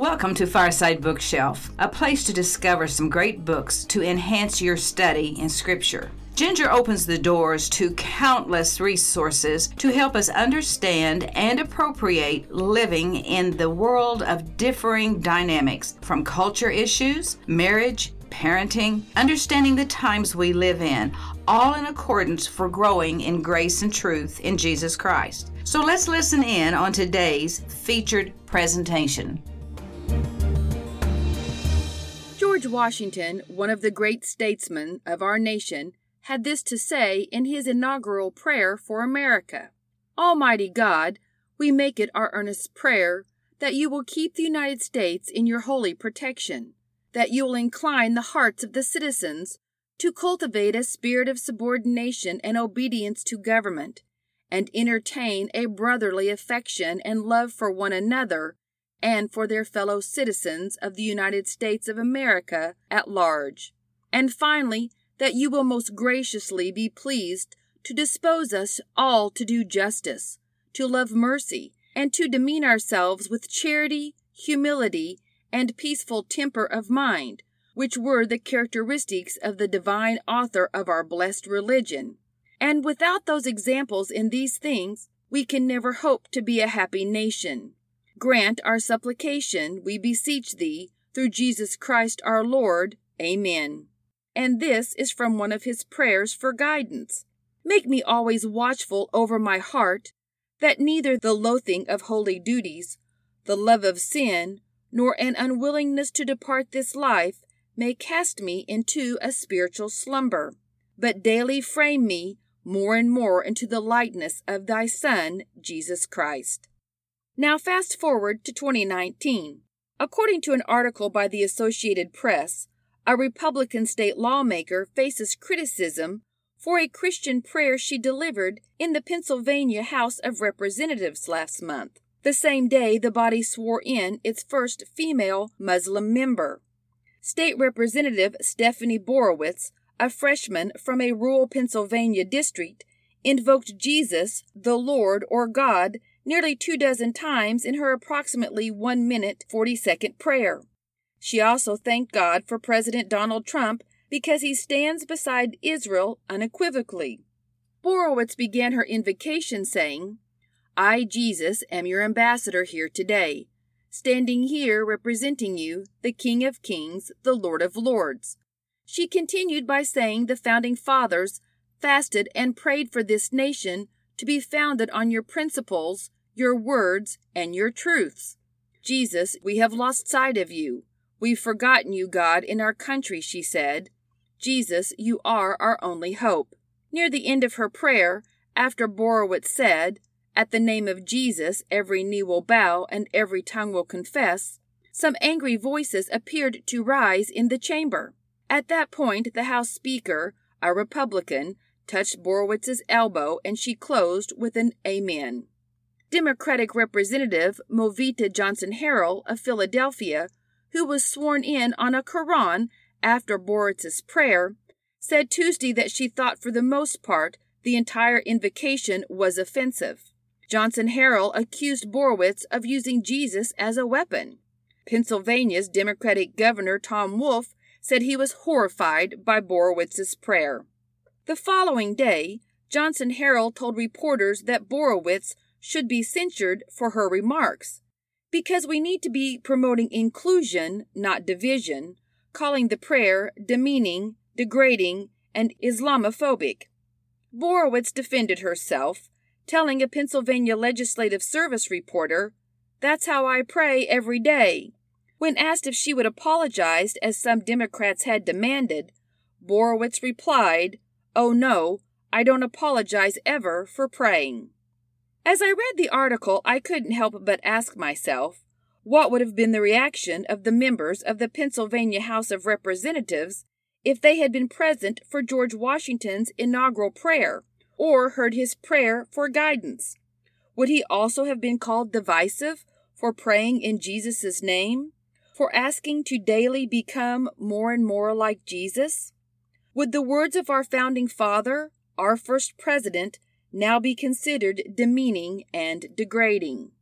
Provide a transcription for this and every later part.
Welcome to Fireside Bookshelf, a place to discover some great books to enhance your study in Scripture. Ginger opens the doors to countless resources to help us understand and appropriate living in the world of differing dynamics, from culture issues, marriage, parenting, understanding the times we live in, all in accordance for growing in grace and truth in Jesus Christ. So let's listen in on today's featured presentation. George Washington, one of the great statesmen of our nation, had this to say in his inaugural prayer for America. Almighty God, we make it our earnest prayer that you will keep the United States in your holy protection, that you will incline the hearts of the citizens to cultivate a spirit of subordination and obedience to government, and entertain a brotherly affection and love for one another and for their fellow citizens of the United States of America at large. And finally, that you will most graciously be pleased to dispose us all to do justice, to love mercy, and to demean ourselves with charity, humility, and peaceful temper of mind, which were the characteristics of the divine author of our blessed religion. And without those examples in these things, we can never hope to be a happy nation. Grant our supplication, we beseech thee, through Jesus Christ our Lord. Amen. And this is from one of his prayers for guidance. Make me always watchful over my heart, that neither the loathing of holy duties, the love of sin, nor an unwillingness to depart this life may cast me into a spiritual slumber, but daily frame me more and more into the likeness of thy Son, Jesus Christ. Now fast forward to 2019. According to an article by the Associated Press, a Republican state lawmaker faces criticism for a Christian prayer she delivered in the Pennsylvania House of Representatives last month, the same day the body swore in its first female Muslim member. State Representative Stephanie Borowicz, a freshman from a rural Pennsylvania district, invoked Jesus, the Lord or God, nearly 24 times in her approximately 1 minute 40-second prayer. She also thanked God for President Donald Trump because he stands beside Israel unequivocally. Borowicz began her invocation saying, I, Jesus, am your ambassador here today, standing here representing you, the King of Kings, the Lord of Lords. She continued by saying the Founding Fathers fasted and prayed for this nation to be founded on your principles, your words, and your truths. Jesus, we have lost sight of you. We've forgotten you, God, in our country, she said. Jesus, you are our only hope. Near the end of her prayer, after Borowicz said, At the name of Jesus, every knee will bow and every tongue will confess, some angry voices appeared to rise in the chamber. At that point, the House Speaker, a Republican, touched Borowitz's elbow, and she closed with an amen. Democratic Representative Movita Johnson-Harrell of Philadelphia, who was sworn in on a Quran after Borowitz's prayer, said Tuesday that she thought for the most part the entire invocation was offensive. Johnson-Harrell accused Borowicz of using Jesus as a weapon. Pennsylvania's Democratic Governor Tom Wolf said he was horrified by Borowitz's prayer. The following day, Johnson-Harrell told reporters that Borowicz should be censured for her remarks, because we need to be promoting inclusion, not division, calling the prayer demeaning, degrading, and Islamophobic. Borowicz defended herself, telling a Pennsylvania Legislative Service reporter, That's how I pray every day. When asked if she would apologize, as some Democrats had demanded, Borowicz replied, Oh no, I don't apologize ever for praying. As I read the article, I couldn't help but ask myself, what would have been the reaction of the members of the Pennsylvania House of Representatives if they had been present for George Washington's inaugural prayer, or heard his prayer for guidance? Would he also have been called divisive for praying in Jesus' name, for asking to daily become more and more like Jesus? Would the words of our Founding Father, our first president, now be considered demeaning and degrading?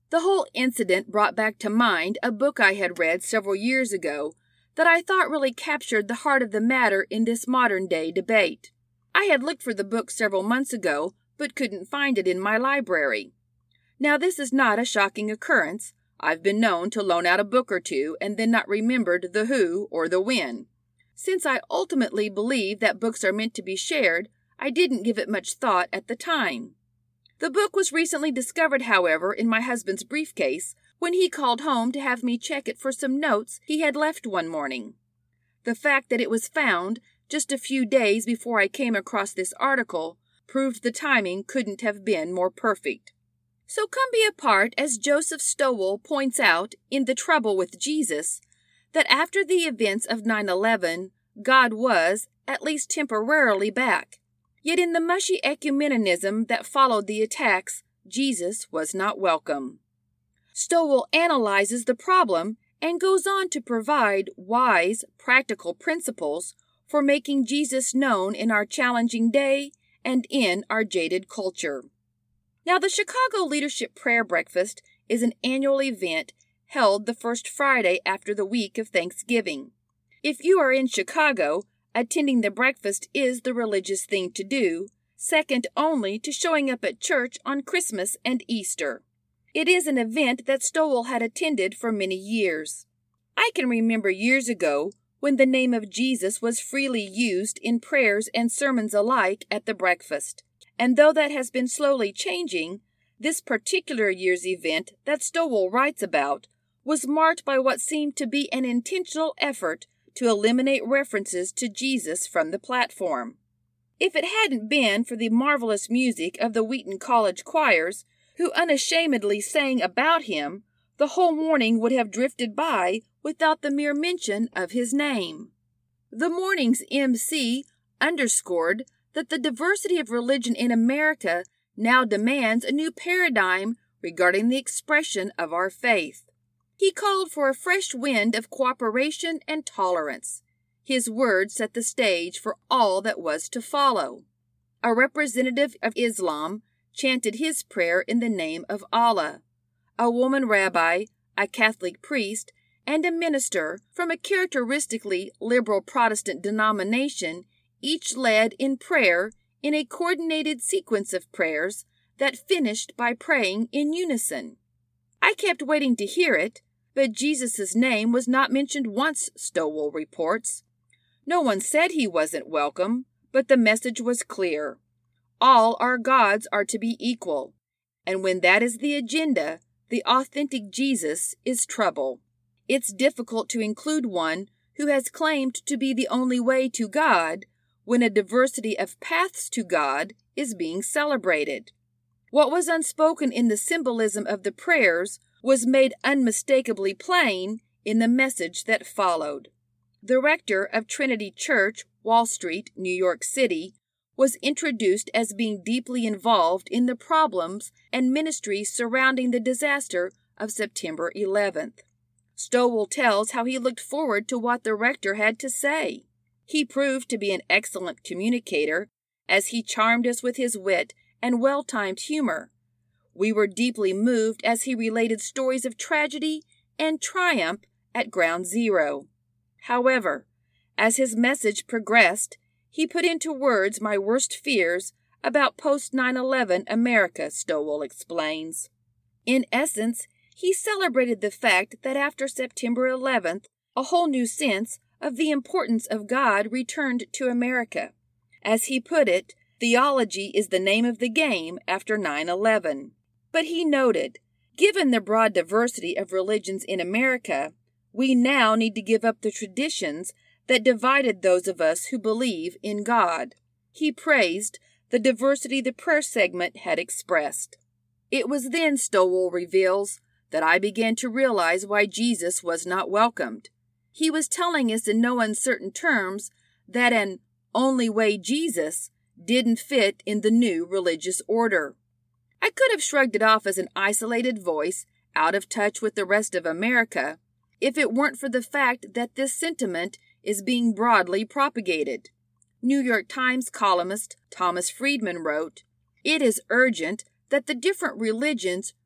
The whole incident brought back to mind a book I had read several years ago that I thought really captured the heart of the matter in this modern-day debate. I had looked for the book several months ago, but couldn't find it in my library. Now, this is not a shocking occurrence. I've been known to loan out a book or two and then not remembered the who or the when. Since I ultimately believe that books are meant to be shared, I didn't give it much thought at the time. The book was recently discovered, however, in my husband's briefcase when he called home to have me check it for some notes he had left one morning. The fact that it was found just a few days before I came across this article proved the timing couldn't have been more perfect. So come be a part, as Joseph Stowell points out in The Trouble with Jesus, that after the events of 9/11, God was, at least temporarily, back. Yet in the mushy ecumenism that followed the attacks, Jesus was not welcome. Stowell analyzes the problem and goes on to provide wise, practical principles for making Jesus known in our challenging day and in our jaded culture. Now, the Chicago Leadership Prayer Breakfast is an annual event held the first Friday after the week of Thanksgiving. If you are in Chicago, attending the breakfast is the religious thing to do, second only to showing up at church on Christmas and Easter. It is an event that Stowell had attended for many years. I can remember years ago when the name of Jesus was freely used in prayers and sermons alike at the breakfast. And though that has been slowly changing, this particular year's event that Stowell writes about was marked by what seemed to be an intentional effort to eliminate references to Jesus from the platform. If it hadn't been for the marvelous music of the Wheaton College choirs, who unashamedly sang about him, the whole morning would have drifted by without the mere mention of his name. The morning's MC underscored that the diversity of religion in America now demands a new paradigm regarding the expression of our faith. He called for a fresh wind of cooperation and tolerance. His words set the stage for all that was to follow. A representative of Islam chanted his prayer in the name of Allah. A woman rabbi, a Catholic priest, and a minister from a characteristically liberal Protestant denomination each led in prayer in a coordinated sequence of prayers that finished by praying in unison. I kept waiting to hear it, but Jesus' name was not mentioned once, Stowell reports. No one said he wasn't welcome, but the message was clear. All our gods are to be equal, and when that is the agenda, the authentic Jesus is trouble. It's difficult to include one who has claimed to be the only way to God when a diversity of paths to God is being celebrated. What was unspoken in the symbolism of the prayers was made unmistakably plain in the message that followed. The rector of Trinity Church, Wall Street, New York City, was introduced as being deeply involved in the problems and ministries surrounding the disaster of September 11th. Stowell tells how he looked forward to what the rector had to say. He proved to be an excellent communicator, as he charmed us with his wit and well-timed humor. We were deeply moved as he related stories of tragedy and triumph at Ground Zero. However, as his message progressed, he put into words my worst fears about post-9/11 America, Stowell explains. In essence, he celebrated the fact that after September 11th, a whole new sense of the importance of God returned to America. As he put it, theology is the name of the game after 9/11. But he noted, given the broad diversity of religions in America, we now need to give up the traditions that divided those of us who believe in God. He praised the diversity the prayer segment had expressed. It was then, Stowell reveals, that I began to realize why Jesus was not welcomed. He was telling us in no uncertain terms that an only way Jesus didn't fit in the new religious order. I could have shrugged it off as an isolated voice, out of touch with the rest of America, if it weren't for the fact that this sentiment is being broadly propagated. New York Times columnist Thomas Friedman wrote, "It is urgent that the different religions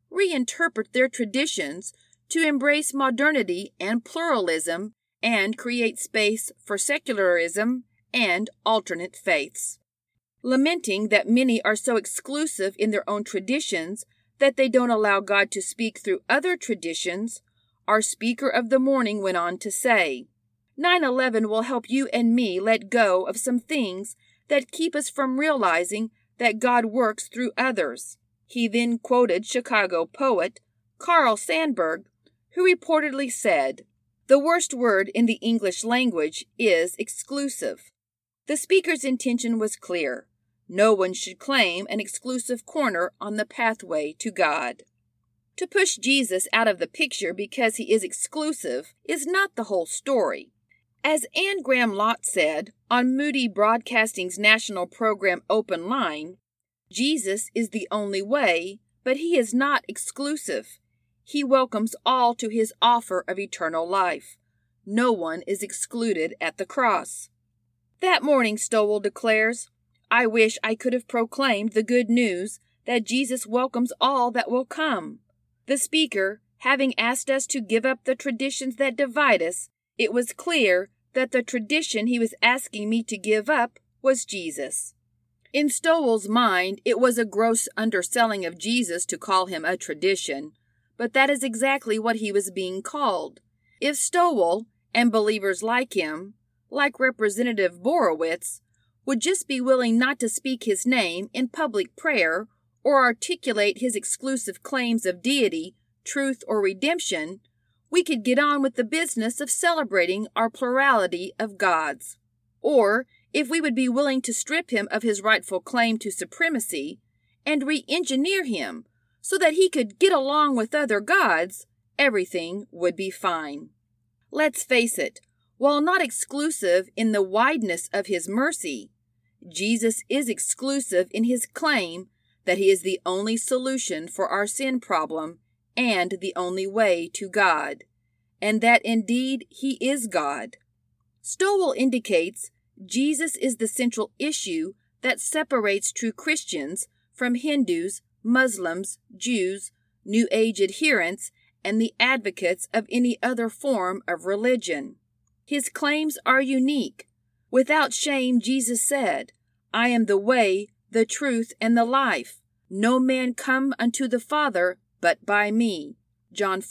reinterpret their traditions to embrace modernity and pluralism and create space for secularism and alternate faiths. Lamenting that many are so exclusive in their own traditions that they don't allow God to speak through other traditions, our speaker of the morning went on to say, 9/11 will help you and me let go of some things that keep us from realizing that God works through others. He then quoted Chicago poet Carl Sandburg, who reportedly said, "The worst word in the English language is exclusive." The speaker's intention was clear. No one should claim an exclusive corner on the pathway to God. To push Jesus out of the picture because he is exclusive is not the whole story. As Anne Graham Lotz said on Moody Broadcasting's national program Open Line, Jesus is the only way, but he is not exclusive. He welcomes all to his offer of eternal life. No one is excluded at the cross. That morning, Stowell declares, I wish I could have proclaimed the good news that Jesus welcomes all that will come. The speaker, having asked us to give up the traditions that divide us, it was clear that the tradition he was asking me to give up was Jesus. In Stowell's mind, it was a gross underselling of Jesus to call him a tradition, but that is exactly what he was being called. If Stowell, and believers like him, like Representative Borowitz, would just be willing not to speak his name in public prayer or articulate his exclusive claims of deity, truth, or redemption, we could get on with the business of celebrating our plurality of gods. Or, if we would be willing to strip him of his rightful claim to supremacy and re-engineer him so that he could get along with other gods, everything would be fine. Let's face it, while not exclusive in the wideness of his mercy, Jesus is exclusive in his claim that he is the only solution for our sin problem and the only way to God, and that indeed he is God. Stowell indicates Jesus is the central issue that separates true Christians from Hindus, Muslims, Jews, New Age adherents, and the advocates of any other form of religion. His claims are unique. Without shame, Jesus said, I am the way, the truth, and the life. No man come unto the Father but by me. John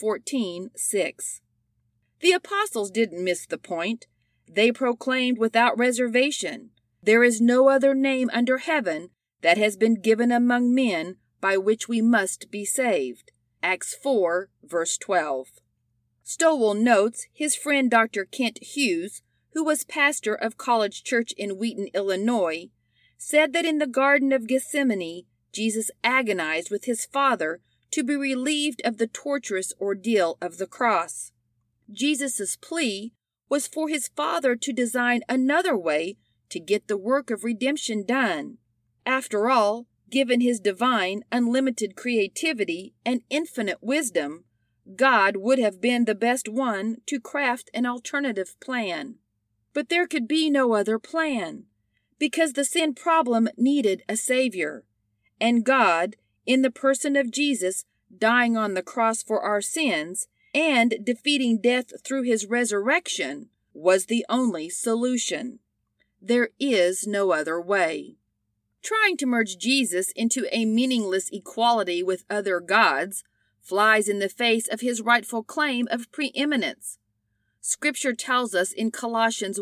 14:6. The apostles didn't miss the point. They proclaimed without reservation, there is no other name under heaven that has been given among men by which we must be saved. Acts 4, verse 12. Stowell notes his friend Dr. Kent Hughes, who was pastor of College Church in Wheaton, Illinois, said that in the Garden of Gethsemane, Jesus agonized with his Father to be relieved of the torturous ordeal of the cross. Jesus' plea was for his Father to design another way to get the work of redemption done. After all, given his divine, unlimited creativity and infinite wisdom, God would have been the best one to craft an alternative plan. But there could be no other plan, because the sin problem needed a Savior, and God, in the person of Jesus, dying on the cross for our sins and defeating death through his resurrection, was the only solution. There is no other way. Trying to merge Jesus into a meaningless equality with other gods flies in the face of his rightful claim of preeminence. Scripture tells us in Colossians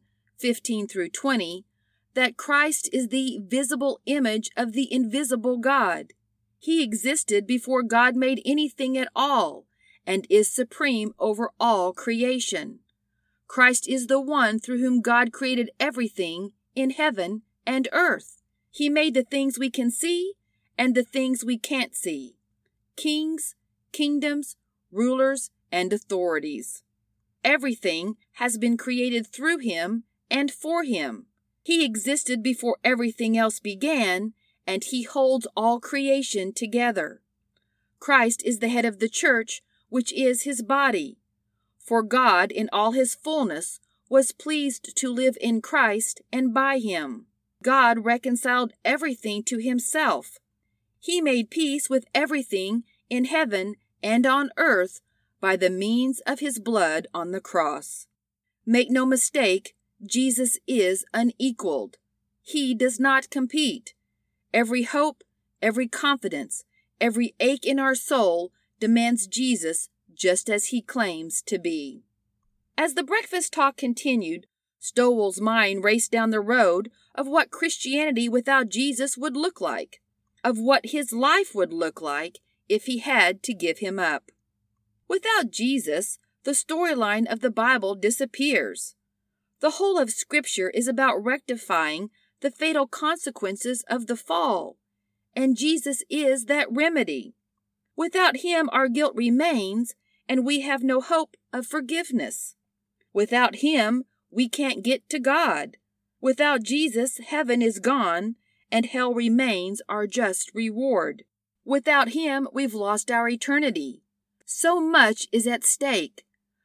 1:15-20 that Christ is the visible image of the invisible God. He existed before God made anything at all and is supreme over all creation. Christ is the one through whom God created everything in heaven and earth. He made the things we can see and the things we can't see. Kings, kingdoms, rulers, and authorities. Everything has been created through him and for him. He existed before everything else began, and he holds all creation together. Christ is the head of the church, which is his body. For God, in all his fullness, was pleased to live in Christ and by him. God reconciled everything to himself. He made peace with everything in heaven and on earth by the means of his blood on the cross. Make no mistake, Jesus is unequaled. He does not compete. Every hope, every confidence, every ache in our soul demands Jesus just as he claims to be. As the breakfast talk continued, Stowell's mind raced down the road of what Christianity without Jesus would look like, of what his life would look like if he had to give him up. Without Jesus, the storyline of the Bible disappears. The whole of Scripture is about rectifying the fatal consequences of the fall, and Jesus is that remedy. Without him, our guilt remains, and we have no hope of forgiveness. Without him, we can't get to God. Without Jesus, heaven is gone, and hell remains our just reward. Without him, we've lost our eternity. So much is at stake.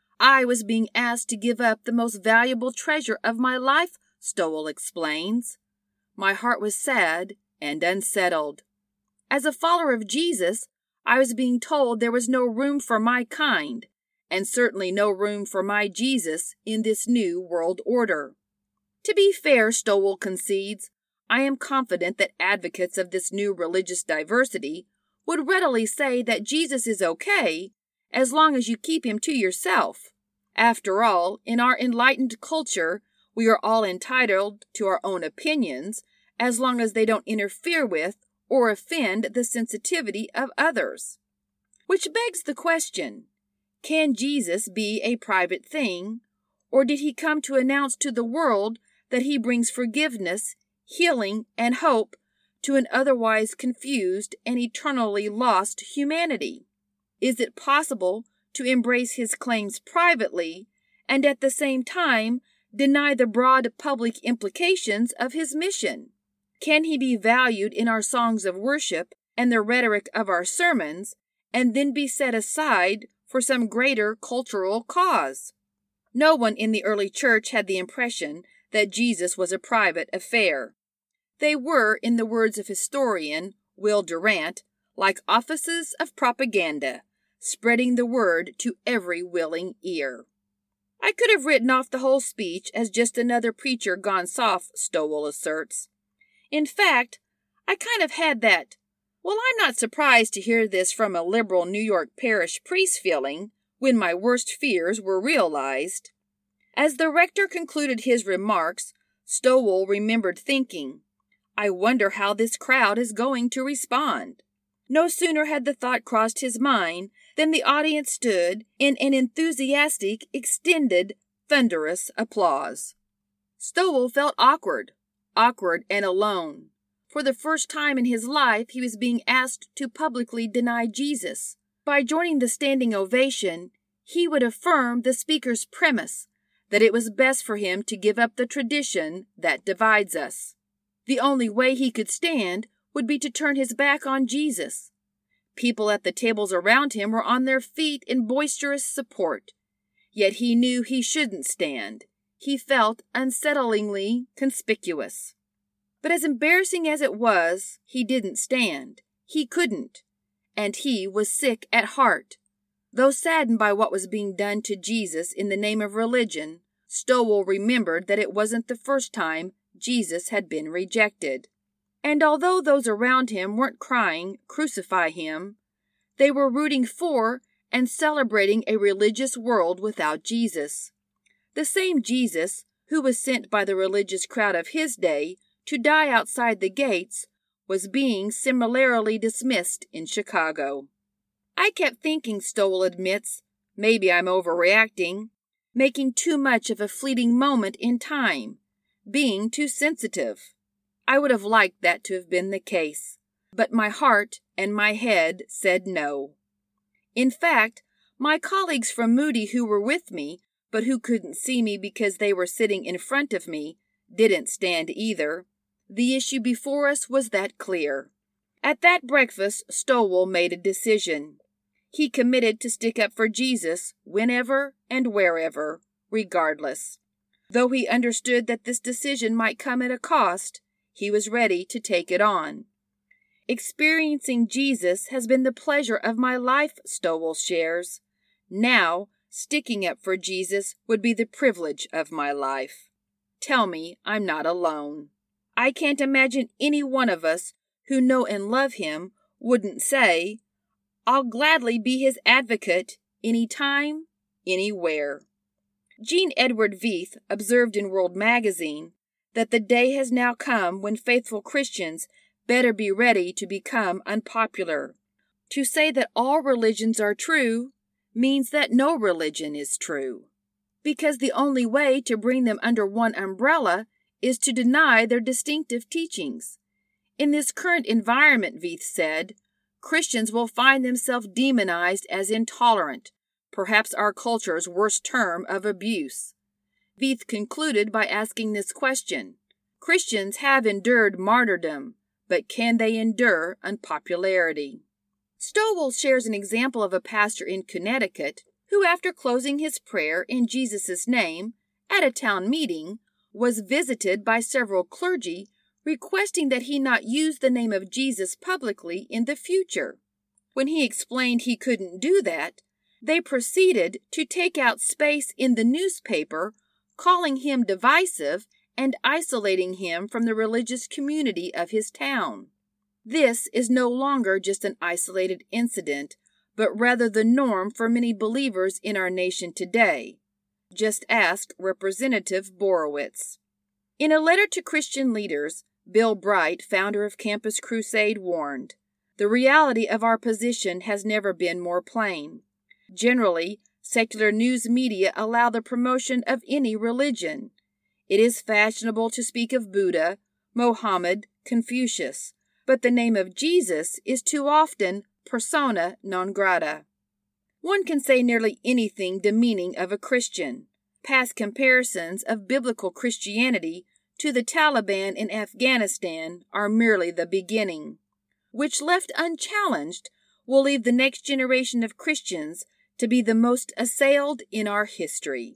I was being asked to give up the most valuable treasure of my life, Stowell explains. My heart was sad and unsettled. As a follower of Jesus, I was being told there was no room for my kind, and certainly no room for my Jesus in this new world order. To be fair, Stowell concedes, I am confident that advocates of this new religious diversity would readily say that Jesus is okay as long as you keep him to yourself. After all, in our enlightened culture, we are all entitled to our own opinions as long as they don't interfere with or offend the sensitivity of others. Which begs the question, can Jesus be a private thing, or did he come to announce to the world that he brings forgiveness, healing, and hope to an otherwise confused and eternally lost humanity? Is it possible to embrace his claims privately and at the same time deny the broad public implications of his mission? Can he be valued in our songs of worship and the rhetoric of our sermons, and then be set aside for some greater cultural cause? No one in the early church had the impression that Jesus was a private affair. They were, in the words of historian Will Durant, like offices of propaganda, spreading the word to every willing ear. I could have written off the whole speech as just another preacher gone soft, Stowell asserts. In fact, I kind of had that, well, I'm not surprised to hear this from a liberal New York parish priest feeling when my worst fears were realized. As the rector concluded his remarks, Stowell remembered thinking, I wonder how this crowd is going to respond. No sooner had the thought crossed his mind than the audience stood in an enthusiastic, extended, thunderous applause. Stowell felt awkward and alone. For the first time in his life, he was being asked to publicly deny Jesus. By joining the standing ovation, he would affirm the speaker's premise that it was best for him to give up the tradition that divides us. The only way he could stand would be to turn his back on Jesus. People at the tables around him were on their feet in boisterous support. Yet he knew he shouldn't stand. He felt unsettlingly conspicuous. But as embarrassing as it was, he didn't stand. He couldn't. And he was sick at heart. Though saddened by what was being done to Jesus in the name of religion, Stowell remembered that it wasn't the first time Jesus had been rejected. And although those around him weren't crying, "Crucify him," they were rooting for and celebrating a religious world without Jesus. The same Jesus who was sent by the religious crowd of his day to die outside the gates was being similarly dismissed in Chicago. I kept thinking, Stowell admits, maybe I'm overreacting, making too much of a fleeting moment in time, being too sensitive. I would have liked that to have been the case, but my heart and my head said no. In fact, my colleagues from Moody who were with me, but who couldn't see me because they were sitting in front of me, didn't stand either. The issue before us was that clear. At that breakfast, Stowell made a decision. He committed to stick up for Jesus whenever and wherever, regardless. Though he understood that this decision might come at a cost, he was ready to take it on. Experiencing Jesus has been the pleasure of my life, Stowell shares. Now, sticking up for Jesus would be the privilege of my life. Tell me I'm not alone. I can't imagine any one of us who know and love him wouldn't say, I'll gladly be his advocate anytime, anywhere. Jean Edward Veith observed in World Magazine that the day has now come when faithful Christians better be ready to become unpopular. To say that all religions are true means that no religion is true, because the only way to bring them under one umbrella is to deny their distinctive teachings. In this current environment, Veith said, Christians will find themselves demonized as intolerant, perhaps our culture's worst term of abuse. Veith concluded by asking this question: Christians have endured martyrdom, but can they endure unpopularity? Stowell shares an example of a pastor in Connecticut who, after closing his prayer in Jesus' name at a town meeting, was visited by several clergy requesting that he not use the name of Jesus publicly in the future. When he explained he couldn't do that, they proceeded to take out space in the newspaper, calling him divisive and isolating him from the religious community of his town. This is no longer just an isolated incident, but rather the norm for many believers in our nation today. Just ask Representative Borowitz. In a letter to Christian leaders, Bill Bright, founder of Campus Crusade, warned, "The reality of our position has never been more plain. Generally, secular news media allow the promotion of any religion. It is fashionable to speak of Buddha, Mohammed, Confucius, but the name of Jesus is too often persona non grata. One can say nearly anything demeaning of a Christian. Past comparisons of biblical Christianity to the Taliban in Afghanistan are merely the beginning, which left unchallenged will leave the next generation of Christians to be the most assailed in our history."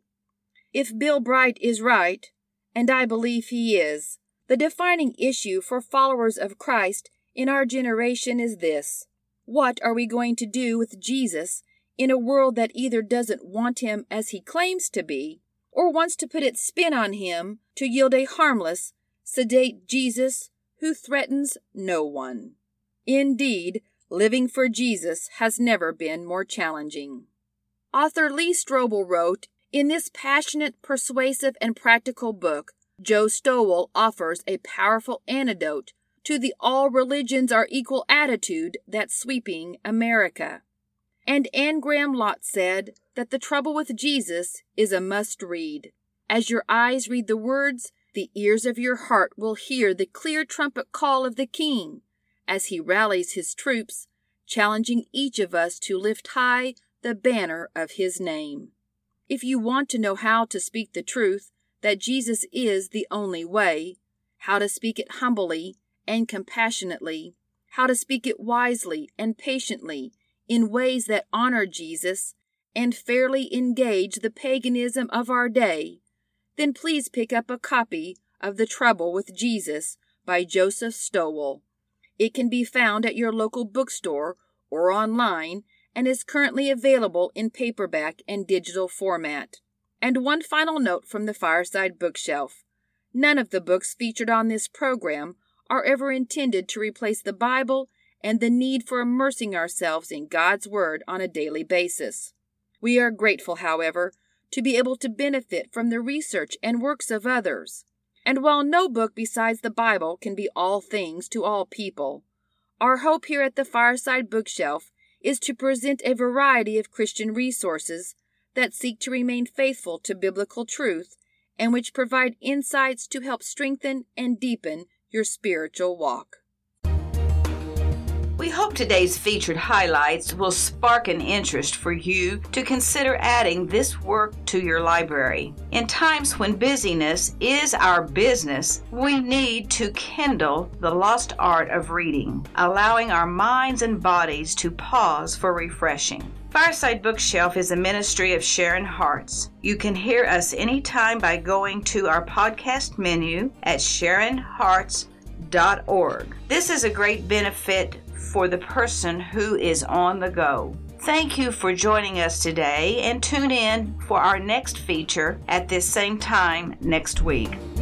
If Bill Bright is right, and I believe he is, the defining issue for followers of Christ in our generation is this: what are we going to do with Jesus in a world that either doesn't want him as he claims to be, or wants to put its spin on him to yield a harmless, sedate Jesus who threatens no one? Indeed, living for Jesus has never been more challenging. Author Lee Strobel wrote, "In this passionate, persuasive, and practical book, Joe Stowell offers a powerful antidote to the all religions are equal attitude that's sweeping America." And Anne Graham Lotz said that the trouble with Jesus is a must-read. As your eyes read the words, the ears of your heart will hear the clear trumpet call of the King as he rallies his troops, challenging each of us to lift high the banner of his name. If you want to know how to speak the truth, that Jesus is the only way, how to speak it humbly and compassionately, how to speak it wisely and patiently in ways that honor Jesus and fairly engage the paganism of our day, then please pick up a copy of The Trouble with Jesus by Joseph Stowell. It can be found at your local bookstore or online and is currently available in paperback and digital format. And one final note from the Fireside Bookshelf. None of the books featured on this program are ever intended to replace the Bible and the need for immersing ourselves in God's Word on a daily basis. We are grateful, however, to be able to benefit from the research and works of others. And while no book besides the Bible can be all things to all people, our hope here at the Fireside Bookshelf is to present a variety of Christian resources that seek to remain faithful to biblical truth and which provide insights to help strengthen and deepen your spiritual walk. We hope today's featured highlights will spark an interest for you to consider adding this work to your library. In times when busyness is our business, we need to kindle the lost art of reading, allowing our minds and bodies to pause for refreshing. Fireside Bookshelf is a ministry of Sharon Hearts. You can hear us anytime by going to our podcast menu at sharonhearts.com ginger.org. This is a great benefit for the person who is on the go. Thank you for joining us today, and tune in for our next feature at this same time next week.